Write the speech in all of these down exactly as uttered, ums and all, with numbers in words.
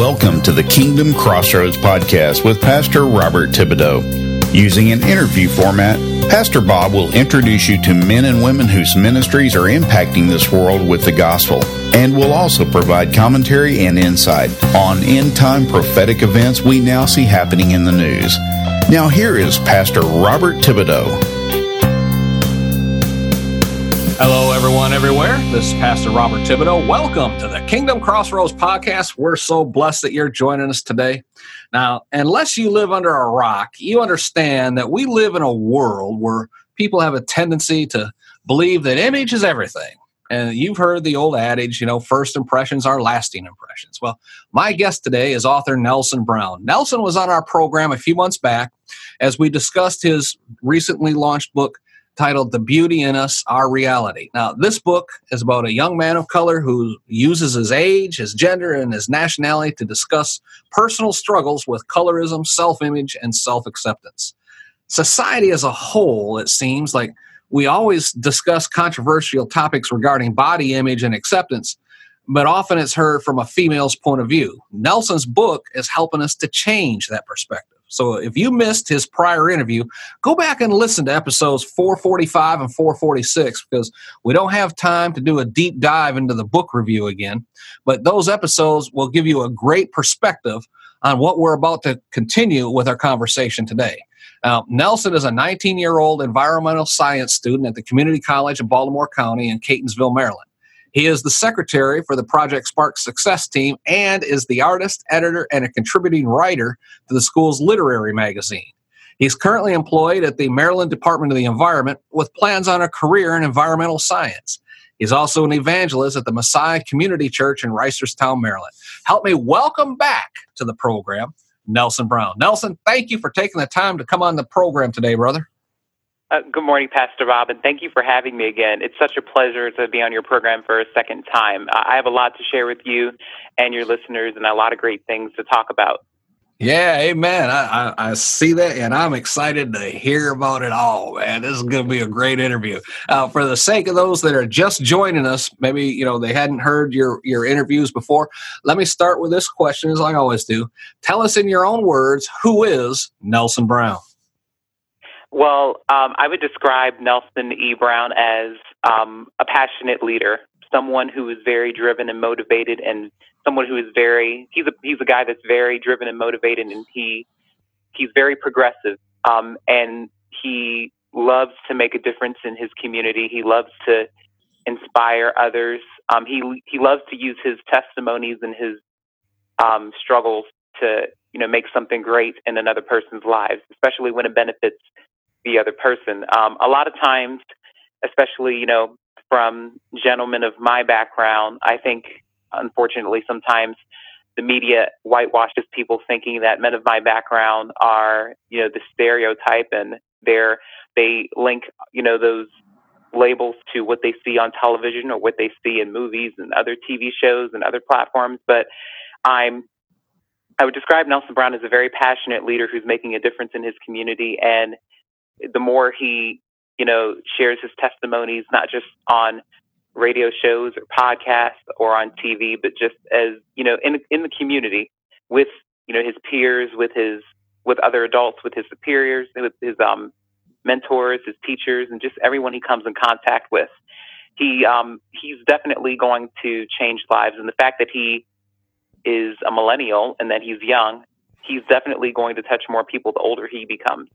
Welcome to the Kingdom Crossroads podcast with Pastor Robert Thibodeau. Using an interview format, Pastor Bob will introduce you to men and women whose ministries are impacting this world with the gospel, and will also provide commentary and insight on end-time prophetic events we now see happening in the news. Now here is Pastor Robert Thibodeau. Hello, everyone, everywhere. This is Pastor Robert Thibodeau. Welcome to the Kingdom Crossroads podcast. We're so blessed that you're joining us today. Now, unless you live under a rock, you understand that we live in a world where people have a tendency to believe that image is everything. And you've heard the old adage, you know, first impressions are lasting impressions. Well, my guest today is author Nelson Brown. Nelson was on our program a few months back as we discussed his recently launched book, titled The Beauty in Us, Our Reality. Now, this book is about a young man of color who uses his age, his gender, and his nationality to discuss personal struggles with colorism, self-image, and self-acceptance. Society as a whole, it seems like we always discuss controversial topics regarding body image and acceptance, but often it's heard from a female's point of view. Nelson's book is helping us to change that perspective. So if you missed his prior interview, go back and listen to episodes four forty-five and four forty-six, because we don't have time to do a deep dive into the book review again. But those episodes will give you a great perspective on what we're about to continue with our conversation today. Now, Nelson is a nineteen-year-old environmental science student at the Community College of Baltimore County in Catonsville, Maryland. He is the secretary for the Project Spark Success Team and is the artist, editor, and a contributing writer to the school's literary magazine. He's currently employed at the Maryland Department of the Environment with plans on a career in environmental science. He's also an evangelist at the Messiah Community Church in Reisterstown, Maryland. Help me welcome back to the program, Nelson Brown. Nelson, thank you for taking the time to come on the program today, brother. Uh, good morning, Pastor Bob, and thank you for having me again. It's such a pleasure to be on your program for a second time. Uh, I have a lot to share with you and your listeners and a lot of great things to talk about. Yeah, amen. I, I, I see that, and I'm excited to hear about it all, man. This is going to be a great interview. Uh, for the sake of those that are just joining us, maybe you know they hadn't heard your, your interviews before, let me start with this question, as I always do. Tell us in your own words, who is Nelson Brown? Well, um, I would describe Nelson E. Brown as um, a passionate leader, someone who is very driven and motivated, and someone who is very, he's a, he's a guy that's very driven and motivated, and he he's very progressive, um, and he loves to make a difference in his community. He loves to inspire others. Um, he he loves to use his testimonies and his um, struggles to, you know, make something great in another person's lives, especially when it benefits the other person. Um, a lot of times, especially, you know, from gentlemen of my background, I think, unfortunately, sometimes the media whitewashes people thinking that men of my background are, you know, the stereotype, and they're, they link, you know, those labels to what they see on television or what they see in movies and other T V shows and other platforms. But I'm, I would describe Nelson Brown as a very passionate leader who's making a difference in his community. And the more he, you know, shares his testimonies, not just on radio shows or podcasts or on T V, but just as, you know, in in the community with, you know, his peers, with his, with other adults, with his superiors, with his um, mentors, his teachers, and just everyone he comes in contact with. He um, he's definitely going to change lives. And the fact that he is a millennial and that he's young, he's definitely going to touch more people the older he becomes.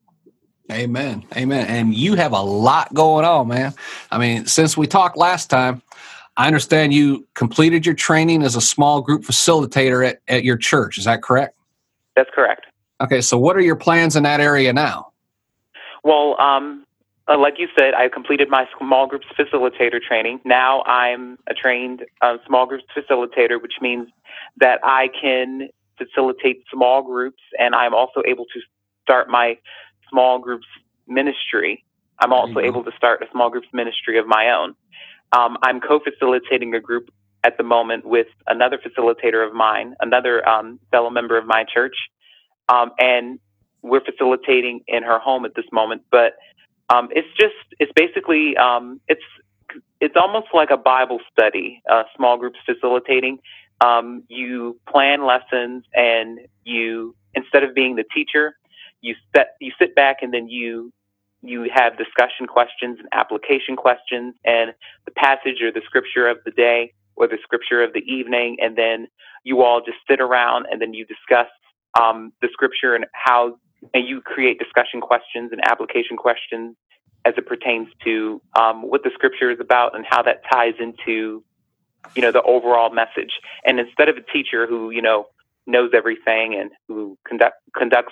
Amen. Amen. And you have a lot going on, man. I mean, since we talked last time, I understand you completed your training as a small group facilitator at, at your church. Is that correct? That's correct. Okay. So what are your plans in that area now? Well, um, uh, like you said, I completed my small groups facilitator training. Now I'm a trained uh, small groups facilitator, which means that I can facilitate small groups, and I'm also able to start my small groups ministry. I'm also able to start a small groups ministry of my own. Um, I'm co-facilitating a group at the moment with another facilitator of mine, another um, fellow member of my church, um, and we're facilitating in her home at this moment. But um, it's just, it's basically, um, it's it's almost like a Bible study, uh, small groups facilitating. um, you plan lessons, and you, instead of being the teacher, you set, you sit back and then you, you have discussion questions and application questions and the passage or the scripture of the day or the scripture of the evening. And then you all just sit around and then you discuss um, the scripture and how, and you create discussion questions and application questions as it pertains to um, what the scripture is about and how that ties into, you know, the overall message. And instead of a teacher who, you know, knows everything and who conduct, conducts,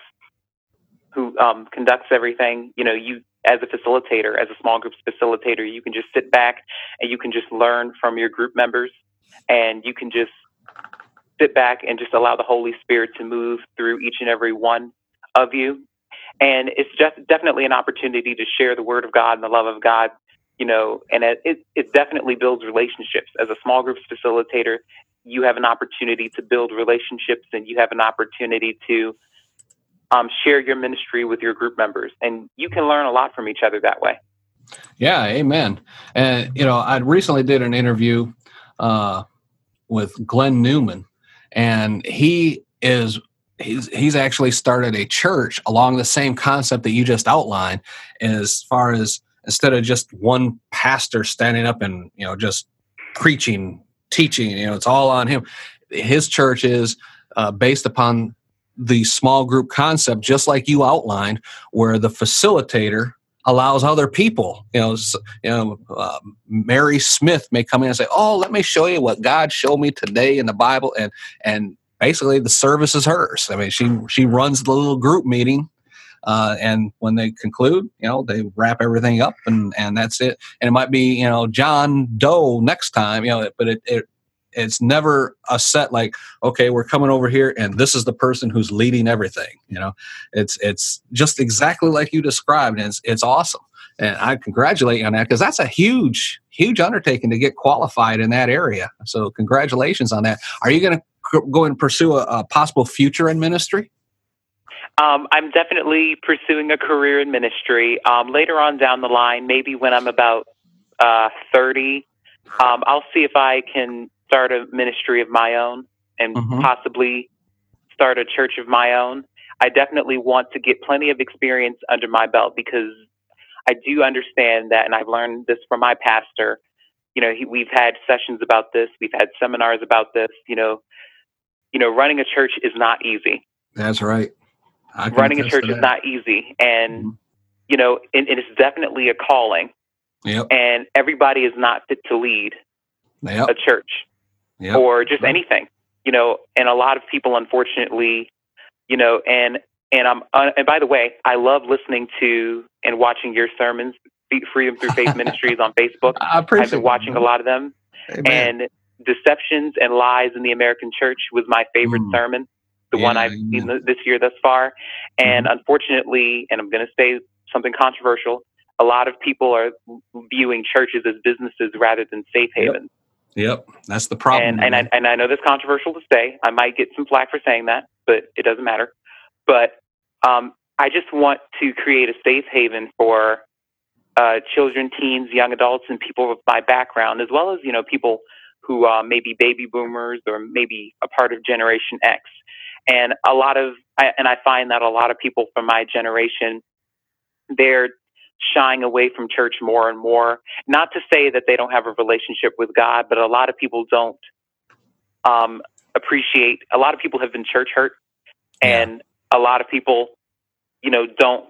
who um, conducts everything, you know, you as a facilitator, as a small groups facilitator, you can just sit back and you can just learn from your group members, and you can just sit back and just allow the Holy Spirit to move through each and every one of you. And it's just definitely an opportunity to share the word of God and the love of God, you know, and it, it, it definitely builds relationships. As a small groups facilitator, you have an opportunity to build relationships, and you have an opportunity to um, share your ministry with your group members, and you can learn a lot from each other that way. Yeah, amen. And, you know, I recently did an interview uh, with Glenn Newman, and he is He's he's actually started a church along the same concept that you just outlined, as far as instead of just one pastor standing up and, you know, just preaching, teaching, you know, it's all on him. His church is uh, based upon the small group concept, just like you outlined, where the facilitator allows other people, you know, you know, uh, Mary Smith may come in and say, "Oh, let me show you what God showed me today in the Bible," and and basically the service is hers. I mean, she she runs the little group meeting, uh, and when they conclude, you know, they wrap everything up, and and that's it. And it might be, you know, John Doe next time, you know, but it, it it's never a set like, okay, we're coming over here and this is the person who's leading everything. You know, it's it's just exactly like you described, and it's it's awesome. And I congratulate you on that, because that's a huge, huge undertaking to get qualified in that area. So congratulations on that. Are you going to go and pursue a, a possible future in ministry? Um, I'm definitely pursuing a career in ministry. Um, later on down the line, maybe when I'm about uh, thirty, um, I'll see if I can start a ministry of my own and mm-hmm. possibly start a church of my own. I definitely want to get plenty of experience under my belt, because I do understand that, and I've learned this from my pastor. You know, he, we've had sessions about this. We've had seminars about this. You know, you know, running a church is not easy. That's right. Running a church is not easy. And, mm-hmm. you know, and, and it's definitely a calling. Yep. And everybody is not fit to lead yep. a church yep. or just yep. anything, you know, and a lot of people, unfortunately, you know, and, and I'm, uh, and by the way, I love listening to and watching your sermons, Freedom Through Faith Ministries on Facebook. I appreciate I've been watching that. a lot of them. Amen. And Deceptions and Lies in the American Church was my favorite mm. sermon, the yeah, one I've amen. seen this year thus far. And mm-hmm. unfortunately, and I'm going to say something controversial, a lot of people are viewing churches as businesses rather than safe havens. Yep, yep. That's the problem. And, and, I, and I know that's controversial to say. I might get some flack for saying that, but it doesn't matter. But um, I just want to create a safe haven for uh, children, teens, young adults, and people of my background, as well as, you know, people who uh, may be baby boomers or maybe a part of Generation X. And a lot of, I, and I find that a lot of people from my generation, they're shying away from church more and more. Not to say that they don't have a relationship with God, but a lot of people don't um, appreciate, a lot of people have been church hurt, and yeah. a lot of people, you know, don't,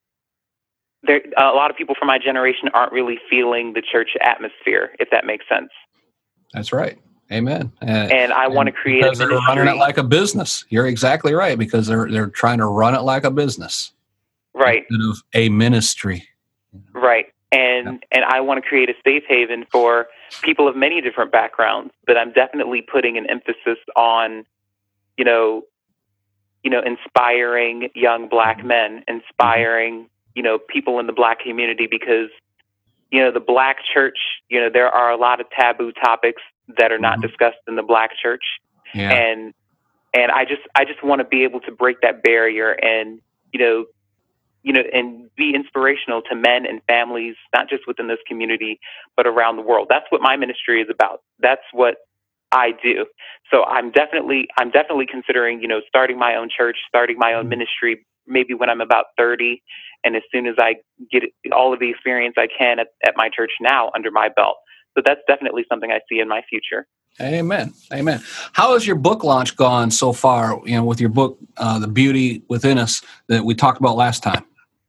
there, a lot of people from my generation aren't really feeling the church atmosphere, if that makes sense. That's right. Amen. And, and I want to create because a ministry. They're running it like a business. You're exactly right, because they're they're trying to run it like a business, right? Instead of a ministry, right? And yeah. and I want to create a safe haven for people of many different backgrounds. But I'm definitely putting an emphasis on, you know, you know, inspiring young Black men, inspiring you know people in the Black community, because you know the Black church. You know, there are a lot of taboo topics that are not mm-hmm. discussed in the Black church. Yeah. And, and I just, I just want to be able to break that barrier and, you know, you know, and be inspirational to men and families, not just within this community, but around the world. That's what my ministry is about. That's what I do. So I'm definitely, I'm definitely considering, you know, starting my own church, starting my own ministry, maybe when I'm about thirty. And as soon as I get all of the experience I can at, at my church now under my belt. So that's definitely something I see in my future. Amen. Amen. How has your book launch gone so far, you know, with your book, uh, The Beauty Within Us, that we talked about last time?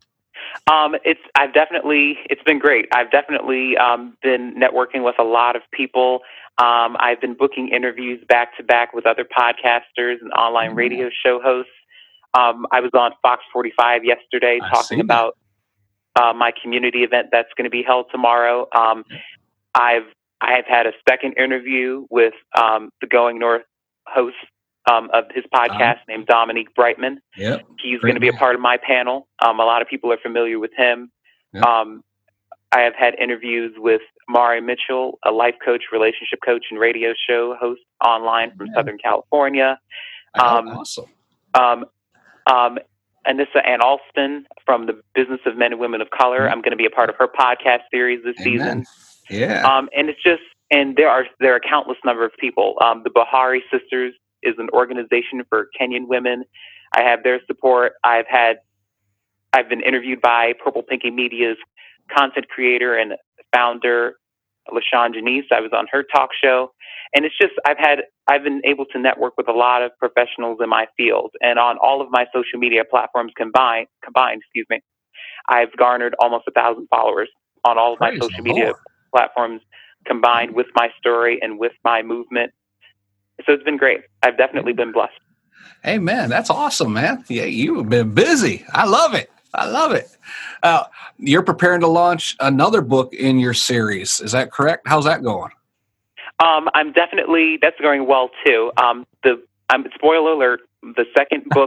Um, it's, I've definitely, it's been great. I've definitely um, been networking with a lot of people. Um, I've been booking interviews back to back with other podcasters and online mm-hmm. radio show hosts. Um, I was on Fox forty-five yesterday I talking about uh, my community event that's going to be held tomorrow. Um, I've I've had a second interview with um, the Going North host um, of his podcast um, named Dominique Brightman. Yep. He's going to be a part of my panel. Um, a lot of people are familiar with him. Yep. Um, I have had interviews with Mari Mitchell, a life coach, relationship coach, and radio show host online from yeah. Southern California. Um, oh, awesome. Um, um, Anissa Ann Alston from the Business of Men and Women of Color. Mm-hmm. I'm going to be a part of her podcast series this Amen. season. Yeah. Um, and it's just, and there are, there are countless number of people. Um, the Bahari Sisters is an organization for Kenyan women. I have their support. I've had, I've been interviewed by Purple Pinky Media's content creator and founder, LaShawn Janice. I was on her talk show. And it's just, I've had, I've been able to network with a lot of professionals in my field. And on all of my social media platforms combined, combined, excuse me, I've garnered almost a thousand followers on all of my Praise social the media Lord. platforms combined with my story and with my movement. So it's been great. I've definitely been blessed. Hey, man, that's awesome, man. Yeah, you've been busy. I love it. I love it. Uh, you're preparing to launch another book in your series. Is that correct? How's that going? Um, I'm definitely, that's going well too. Um, the, um, spoiler alert, the second book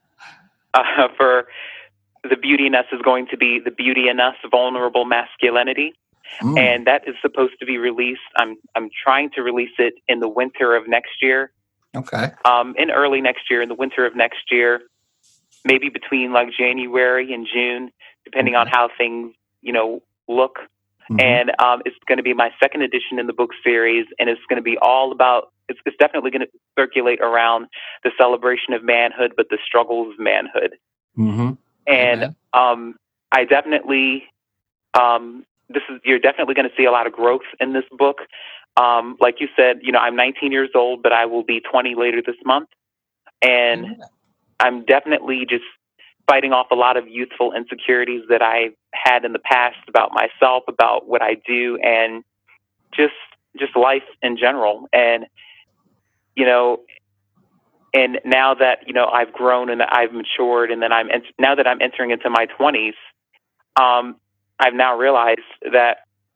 uh, for The Beauty in Us is going to be The Beauty in Us, Vulnerable Masculinity. Mm. And that is supposed to be released. I'm, I'm trying to release it in the winter of next year. Okay. Um, in early next year, in the winter of next year, maybe between like January and June, depending okay. on how things, you know, look. Mm-hmm. And um, it's going to be my second edition in the book series, and it's going to be all about, it's, it's definitely going to circulate around the celebration of manhood, but the struggles of manhood. Mm-hmm. And um, I definitely, um, this is, you're definitely going to see a lot of growth in this book. Um, like you said, you know, I'm nineteen years old, but I will be twenty later this month. And yeah. I'm definitely just fighting off a lot of youthful insecurities that I had in the past about myself, about what I do, and just just life in general. And, you know, and now that, you know, I've grown and I've matured, and then I'm ent- now that I'm entering into my twenties, um, I've now realized that,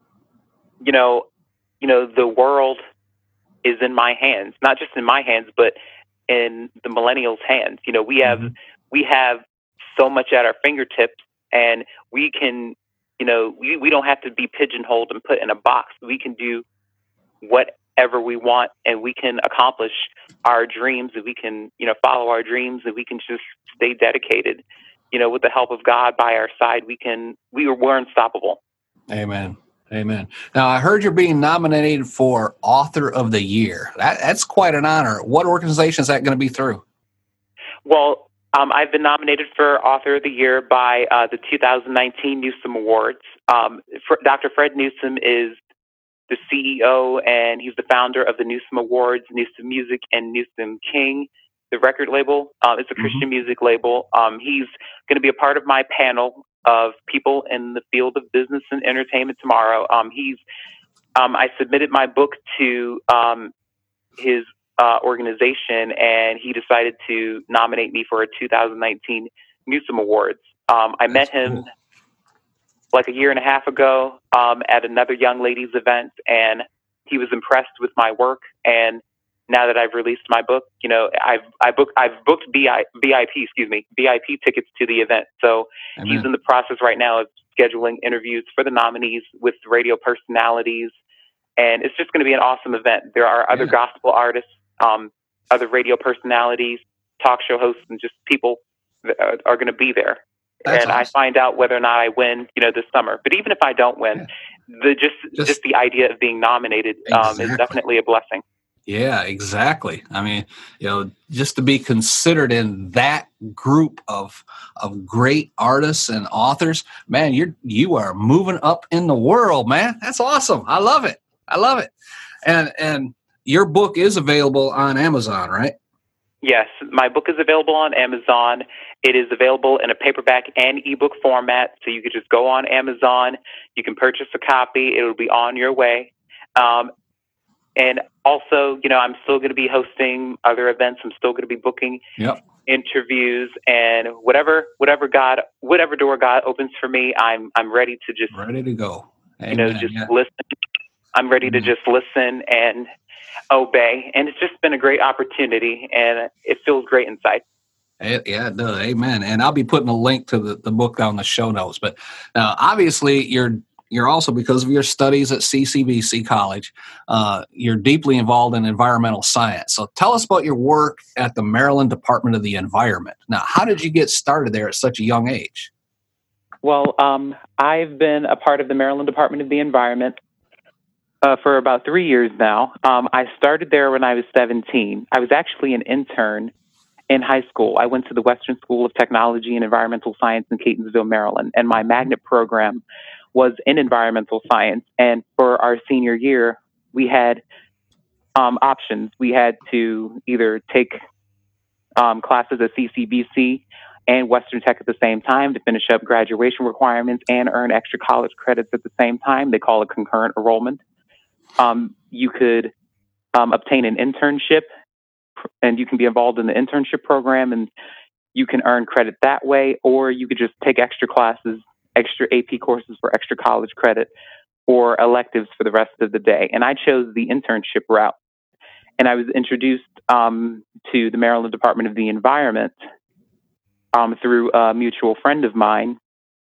you know, you know, the world is in my hands, not just in my hands, but in the millennials' hands. You know, we have mm-hmm. we have so much at our fingertips, and we can, you know, we, we don't have to be pigeonholed and put in a box. We can do whatever we want, and we can accomplish our dreams, and we can, you know, follow our dreams, and we can just stay dedicated. You know, with the help of God by our side, we can, we are, we're unstoppable. Amen. Amen. Now, I heard you're being nominated for Author of the Year. That, that's quite an honor. What organization is that going to be through? Well, um, I've been nominated for Author of the Year by uh, the two thousand nineteen Newsom Awards. Um, for, Doctor Fred Newsom is the C E O, and he's the founder of the Newsom Awards, Newsom Music, and Newsom King, the record label. Um, it's a Christian mm-hmm. music label. Um, he's going to be a part of my panel of people in the field of business and entertainment tomorrow. Um, he's, um, I submitted my book to um, his uh, organization, and he decided to nominate me for a two thousand nineteen Newsom Awards. Um, I That's met him cool. like a year and a half ago um, at another young ladies event, and he was impressed with my work. And now that I've released my book, you know, I've I booked I've booked B I, V I P, excuse me, V I P tickets to the event. So Amen. He's in the process right now of scheduling interviews for the nominees with radio personalities, and it's just going to be an awesome event. There are other yeah. gospel artists, um, other radio personalities, talk show hosts, and just people that are, are going to be there. That's and awesome. I find out whether or not I win, you know, this summer. But even if I don't win, yeah. the just, just just the idea of being nominated um, exactly. is definitely a blessing. Yeah, exactly. I mean, you know, just to be considered in that group of of great artists and authors, man, you're you are moving up in the world, man. That's awesome. I love it. I love it. And and your book is available on Amazon, right? Yes, my book is available on Amazon. It is available in a paperback and ebook format, so you could just go on Amazon. You can purchase a copy. It will be on your way. Um, and also, you know, I'm still going to be hosting other events. I'm still going to be booking yep. interviews, and whatever, whatever God, whatever door God opens for me, I'm I'm ready to just ready to go. Amen. You know, just yeah. listen. I'm ready Amen. to just listen and obey, and it's just been a great opportunity, and it feels great inside. Yeah, it does. Amen. And I'll be putting a link to the, the book down in the show notes. But now, obviously, you're you're also, because of your studies at C C B C College, uh, you're deeply involved in environmental science. So tell us about your work at the Maryland Department of the Environment. Now, how did you get started there at such a young age? Well, um, I've been a part of the Maryland Department of the Environment Uh, for about three years now. Um, I started there when I was seventeen. I was actually an intern in high school. I went to the Western School of Technology and Environmental Science in Catonsville, Maryland, and my magnet program was in environmental science. And for our senior year, we had um, options. We had to either take um, classes at C C B C and Western Tech at the same time to finish up graduation requirements and earn extra college credits at the same time. They call it concurrent enrollment. Um, you could um, obtain an internship, and you can be involved in the internship program, and you can earn credit that way, or you could just take extra classes, extra A P courses for extra college credit, or electives for the rest of the day. And I chose the internship route, and I was introduced um, to the Maryland Department of the Environment um, through a mutual friend of mine,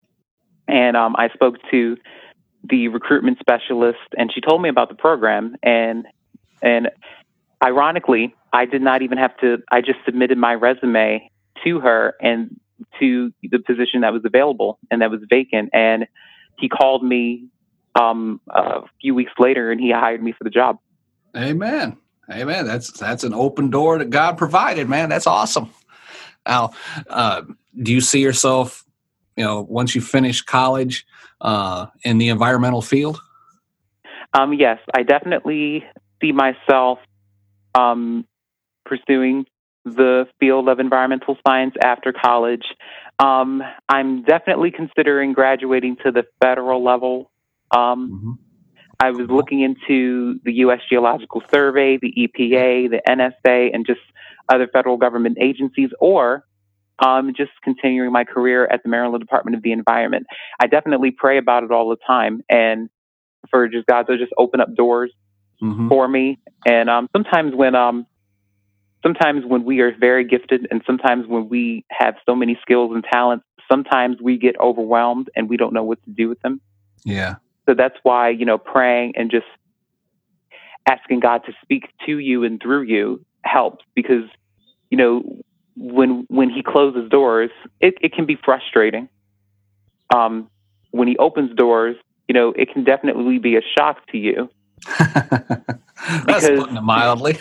and um, I spoke to the recruitment specialist, and she told me about the program. And and ironically, I did not even have to. I just submitted my resume to her and to the position that was available and that was vacant. And he called me um, a few weeks later, and he hired me for the job. Amen. Amen. That's that's an open door that God provided, man. That's awesome. Now, uh, do you see yourself, you know, once you finish college, uh, in the environmental field? Um, yes, I definitely see myself um, pursuing the field of environmental science after college. Um, I'm definitely considering graduating to the federal level. Um, mm-hmm. I was looking into the U S Geological Survey, the E P A, the N S A, and just other federal government agencies, or um, just continuing my career at the Maryland Department of the Environment. I definitely pray about it all the time, and for just God to just open up doors mm-hmm. for me. And um, sometimes when um, sometimes when we are very gifted, and sometimes when we have so many skills and talents, sometimes we get overwhelmed and we don't know what to do with them. Yeah. So that's why, you know, praying and just asking God to speak to you and through you helps, because, you know, when when he closes doors, it, it can be frustrating. Um, when he opens doors, you know, it can definitely be a shock to you. That's putting it mildly.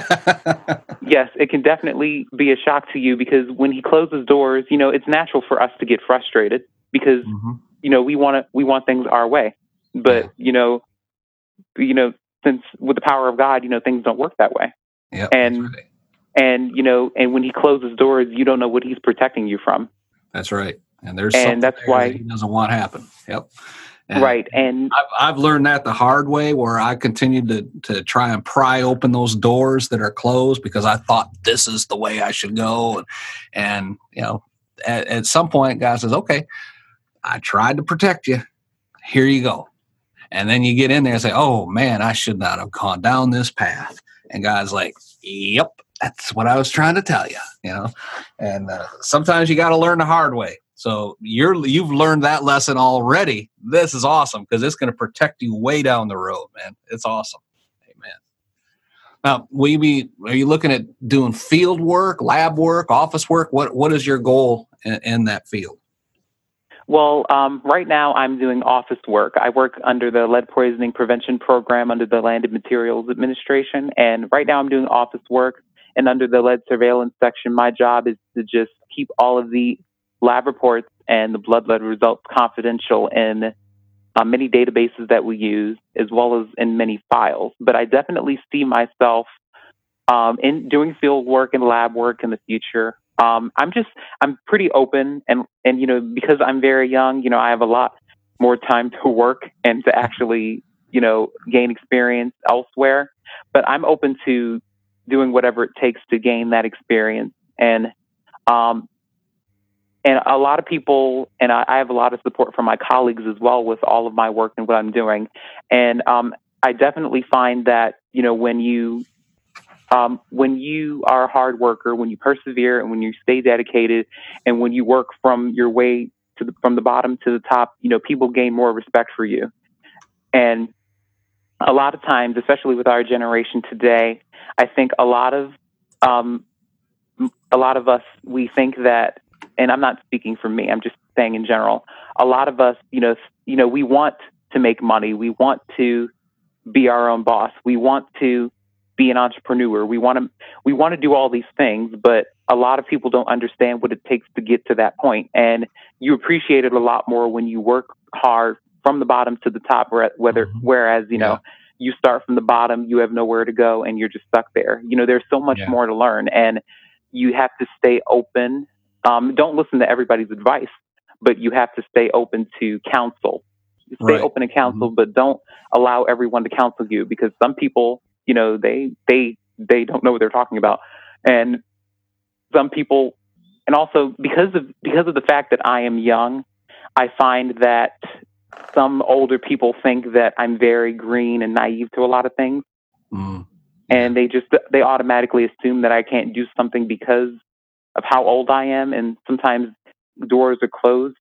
Yes, it can definitely be a shock to you, because when he closes doors, you know, it's natural for us to get frustrated because, mm-hmm. you know, we want to we want things our way. But, yeah. you know, you know, since with the power of God, you know, things don't work that way. Yeah. And right. and you know, and when he closes doors, you don't know what he's protecting you from. That's right. And there's and that's why that he doesn't want to happen. Yep. And right. And I've, I've learned that the hard way, where I continued to to try and pry open those doors that are closed because I thought this is the way I should go. And, and you know, at, at some point, God says, okay, I tried to protect you. Here you go. And then you get in there and say, oh, man, I should not have gone down this path. And God's like, yep, that's what I was trying to tell you, you know. And uh, sometimes you got to learn the hard way. So you're, you've learned that lesson already. This is awesome because it's going to protect you way down the road, man. It's awesome. Amen. Now, will you be, are you looking at doing field work, lab work, office work? What What is your goal in, in that field? Well, um, right now I'm doing office work. I work under the lead poisoning prevention program under the Land and Materials Administration. And right now I'm doing office work. And under the lead surveillance section, my job is to just keep all of the lab reports and the blood lead results confidential in uh, many databases that we use, as well as in many files. But I definitely see myself um, in doing field work and lab work in the future. Um, I'm just, I'm pretty open and, and, you know, because I'm very young, you know, I have a lot more time to work and to actually, you know, gain experience elsewhere, but I'm open to doing whatever it takes to gain that experience. And, um, and a lot of people, and I, I have a lot of support from my colleagues as well with all of my work and what I'm doing. And, um, I definitely find that, you know, when you, Um, when you are a hard worker, when you persevere and when you stay dedicated and when you work from your way to the, from the bottom to the top, you know, people gain more respect for you. And a lot of times, especially with our generation today, I think a lot of, um, a lot of us, we think that, and I'm not speaking for me, I'm just saying in general, a lot of us, you know, you know, we want to make money. We want to be our own boss. We want to be an entrepreneur. We want to, we want to do all these things, but a lot of people don't understand what it takes to get to that point. And you appreciate it a lot more when you work hard from the bottom to the top, whether, mm-hmm. whereas, you know, yeah. you start from the bottom, you have nowhere to go and you're just stuck there. You know, there's so much yeah. more to learn and you have to stay open. Um, don't listen to everybody's advice, but you have to stay open to counsel. Stay right. open to counsel, mm-hmm. but don't allow everyone to counsel you because some people, you know, they, they, they don't know what they're talking about. And some people, and also because of, because of the fact that I am young, I find that some older people think that I'm very green and naive to a lot of things. Mm. And they just, they automatically assume that I can't do something because of how old I am. And sometimes doors are closed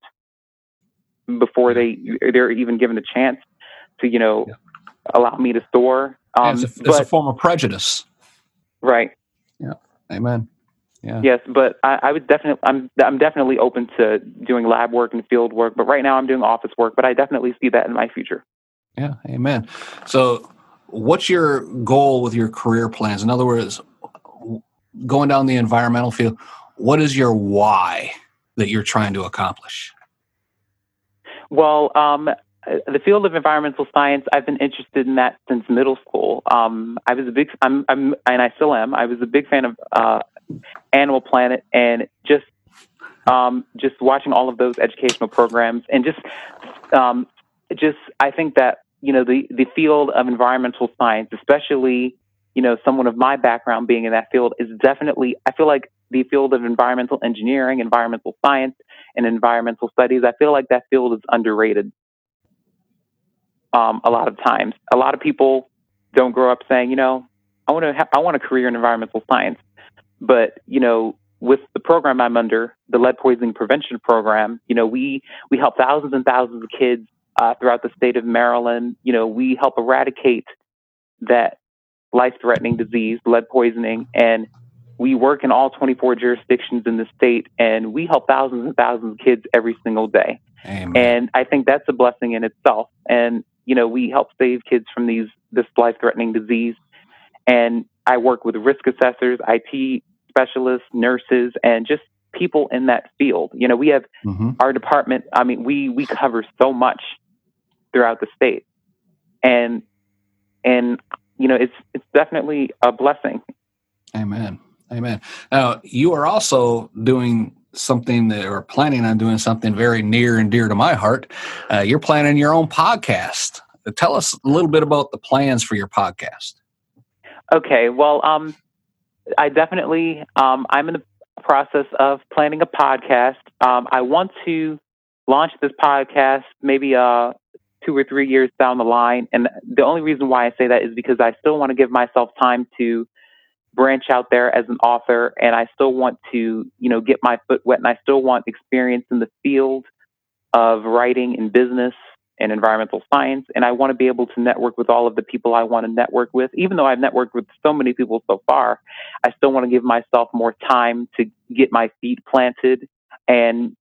before they, they're even given a chance to, you know, yeah. allow me to soar. Um, it's, a, it's but, a form of prejudice. Right. Yeah. Amen. Yeah. Yes, but I, I would definitely, I'm, I'm definitely open to doing lab work and field work, but right now I'm doing office work, but I definitely see that in my future. Yeah. Amen. So what's your goal with your career plans? In other words, going down the environmental field, what is your why that you're trying to accomplish? Well, um, the field of environmental science, I've been interested in that since middle school. Um, I was a big, I'm, I'm, and I still am. I was a big fan of uh, Animal Planet, and just, um, just watching all of those educational programs, and just, um, just, I think that you know the the field of environmental science, especially you know someone of my background being in that field, is definitely. I feel like the field of environmental engineering, environmental science, and environmental studies. I feel like that field is underrated. Um, a lot of times, a lot of people don't grow up saying, you know, I want to, ha- I want a career in environmental science. But, you know, with the program I'm under, the lead poisoning prevention program, you know, we, we help thousands and thousands of kids uh, throughout the state of Maryland. You know, we help eradicate that life-threatening disease, lead poisoning, and we work in all twenty-four jurisdictions in the state, and we help thousands and thousands of kids every single day. Amen. And I think that's a blessing in itself. And you know, we help save kids from these this life-threatening disease. And I work with risk assessors, I T specialists, nurses, and just people in that field. You know, we have mm-hmm. our department. I mean, we we cover so much throughout the state, and and you know, it's it's definitely a blessing. Amen. Amen. Now, you are also doing something that, or planning on doing something very near and dear to my heart. Uh, you're planning your own podcast. Tell us a little bit about the plans for your podcast. Okay. Well, um, I definitely, um, I'm in the process of planning a podcast. Um, I want to launch this podcast maybe uh, two or three years down the line. And the only reason why I say that is because I still want to give myself time to branch out there as an author, and I still want to, you know, get my foot wet, and I still want experience in the field of writing and business and environmental science, and I want to be able to network with all of the people I want to network with. Even though I've networked with so many people so far, I still want to give myself more time to get my feet planted, and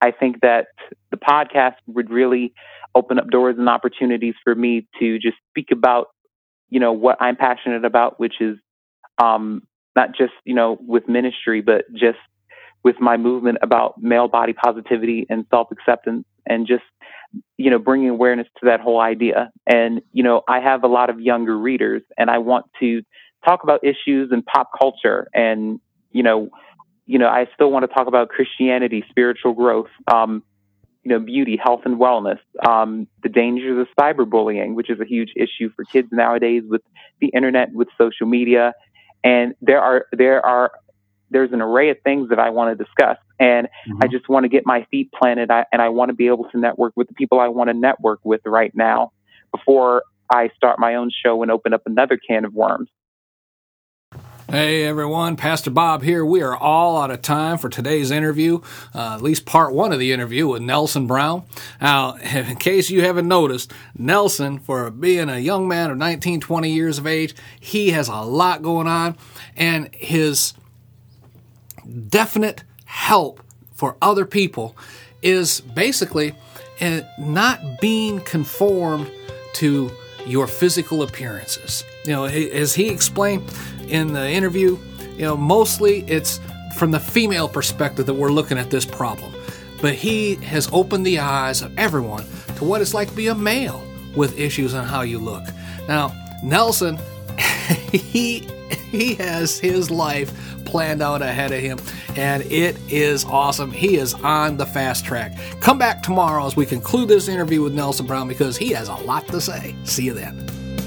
I think that the podcast would really open up doors and opportunities for me to just speak about, you know, what I'm passionate about, which is um, not just, you know, with ministry, but just with my movement about male body positivity and self-acceptance, and just, you know, bringing awareness to that whole idea. And, you know, I have a lot of younger readers, and I want to talk about issues in pop culture. And, you know, you know, I still want to talk about Christianity, spiritual growth, um, you know, beauty, health and wellness, um, the dangers of cyberbullying, which is a huge issue for kids nowadays with the internet, with social media. And there are, there are, there's an array of things that I want to discuss. And mm-hmm. I just want to get my feet planted, I, and I want to be able to network with the people I want to network with right now before I start my own show and open up another can of worms. Hey everyone, Pastor Bob here. We are all out of time for today's interview, uh, at least part one of the interview with Nelson Brown. Now, in case you haven't noticed, Nelson, for being a young man of nineteen, twenty years of age, he has a lot going on, and his definite help for other people is basically uh, not being conformed to your physical appearances. You know, as he explained in the interview, you know, mostly it's from the female perspective that we're looking at this problem. But he has opened the eyes of everyone to what it's like to be a male with issues on how you look. Now, Nelson, he he has his life planned out ahead of him, and it is awesome. He is on the fast track. Come back tomorrow as we conclude this interview with Nelson Brown, because he has a lot to say. See you then.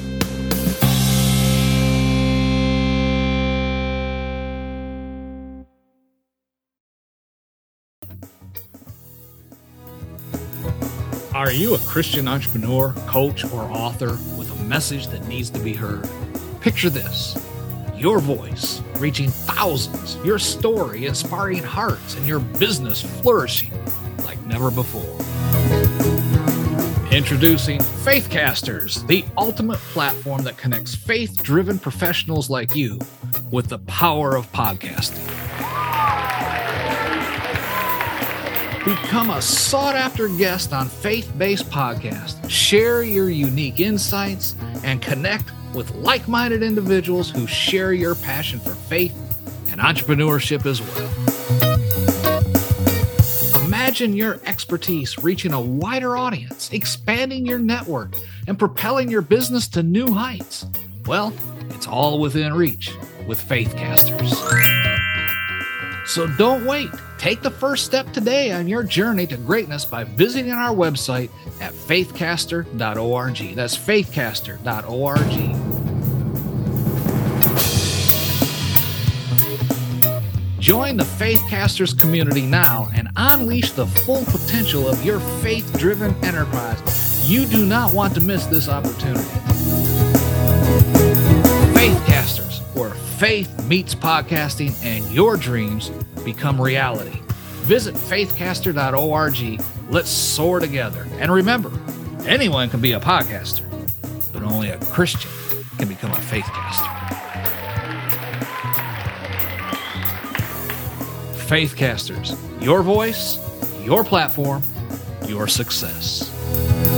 Are you a Christian entrepreneur, coach, or author with a message that needs to be heard? Picture this: your voice reaching thousands, your story inspiring hearts, and your business flourishing like never before. Introducing Faithcasters, the ultimate platform that connects faith-driven professionals like you with the power of podcasting. Become a sought-after guest on faith-based podcasts. Share your unique insights and connect with like-minded individuals who share your passion for faith and entrepreneurship as well. Imagine your expertise reaching a wider audience, expanding your network, and propelling your business to new heights. Well, it's all within reach with Faithcasters. So don't wait. Take the first step today on your journey to greatness by visiting our website at faithcaster dot org. That's faithcaster dot org. Join the Faithcasters community now and unleash the full potential of your faith-driven enterprise. You do not want to miss this opportunity. Faithcasters, where faith meets podcasting and your dreams become reality. Visit faithcaster dot org. Let's soar together. And remember, anyone can be a podcaster, but only a Christian can become a Faithcaster. Faithcasters, your voice, your platform, your success.